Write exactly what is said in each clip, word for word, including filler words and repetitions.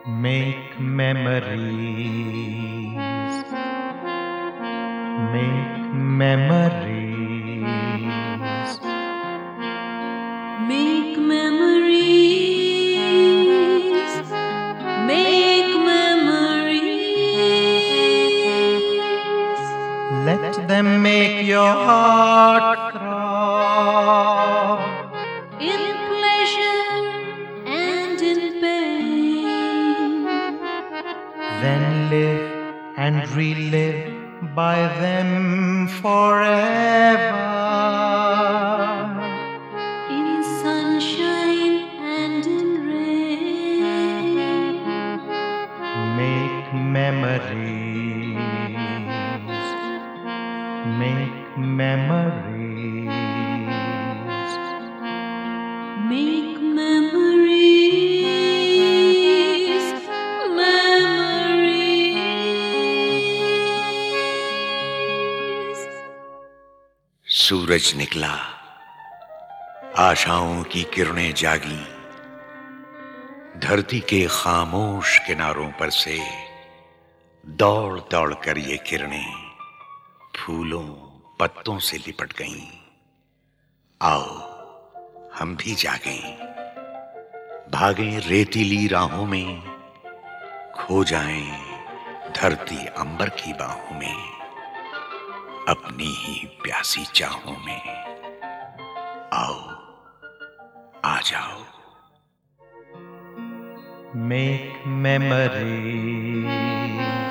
Make memories, make memories, make memories, make memories. Let them make your heart throb In pleasure and in pain. Then live and relive by them forever. In sunshine and in rain. Make memories, make memories, Make memories, memories. सूरज निकला, आशाओं की किरणें जागी, धरती के खामोश किनारों पर से दौड़ दौड़ कर ये किरणें फूलों पत्तों से लिपट गईं। आओ हम भी जागें, भागें रेतीली राहों में, खो जाएं धरती अंबर की बाहों में, अपनी ही प्यासी चाहों में। आओ आ जाओ। make memories,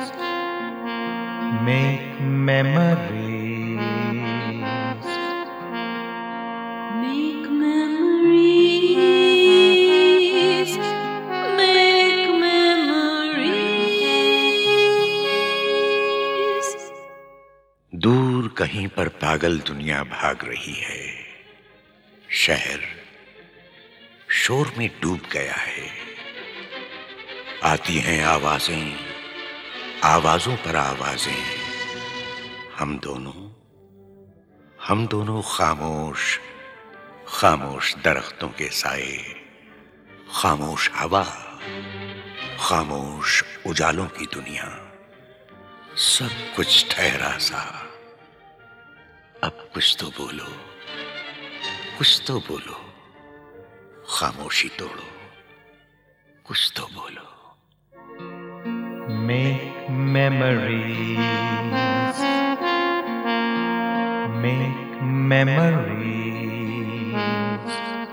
make memories, Make memories, make memories. दूर कहीं पर पागल दुनिया भाग रही है, शहर शोर में डूब गया है। आती हैं आवाजें, आवाजों पर आवाजें, हम दोनों हम दोनों खामोश खामोश दरख्तों के साए, खामोश हवा, खामोश उजालों की दुनिया, सब कुछ ठहरा सा। अब कुछ तो बोलो, कुछ तो बोलो, खामोशी तोड़ो, कुछ तो बोलो। make memories, make memories,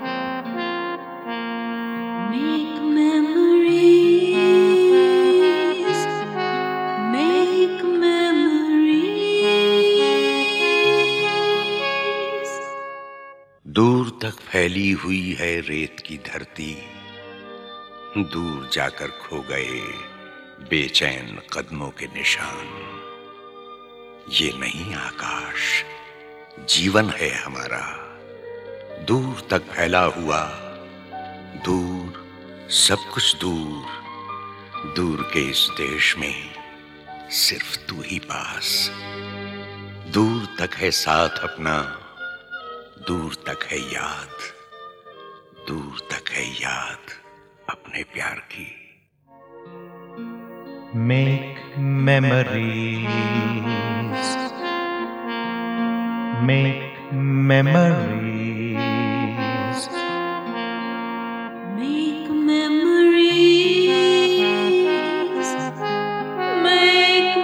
Make memories, make memories. दूर तक फैली हुई है रेत की धरती, दूर जाकर खो गए बेचैन कदमों के निशान। ये नहीं आकाश, जीवन है हमारा, दूर तक फैला हुआ, दूर सब कुछ दूर, दूर के इस देश में सिर्फ तू ही पास। दूर तक है साथ अपना, दूर तक है याद, दूर तक है याद अपने प्यार की। make memories, make memories, Make memories, make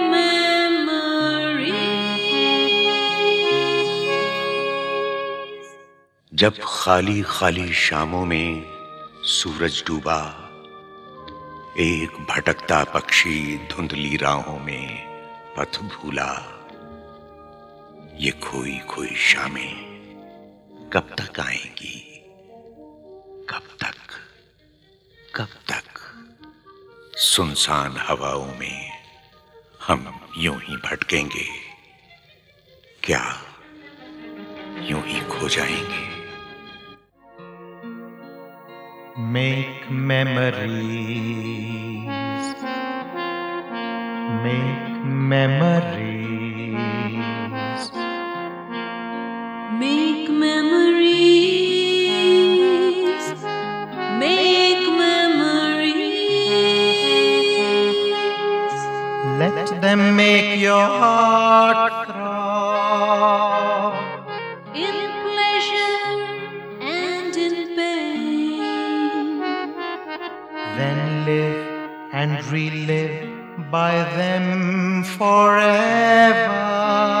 memories. जब खाली खाली शामों में सूरज डूबा, एक भटकता पक्षी धुंधली राहों में पथ भूला। ये खोई खोई शामें कब तक आएंगी, कब तक कब तक। सुनसान हवाओं में हम यूं ही भटकेंगे, क्या यूं ही खो जाएंगे। make memories, make memories, Make memories, make memories. your heart throb. in pleasure and in pain. Then live and relive by them forever.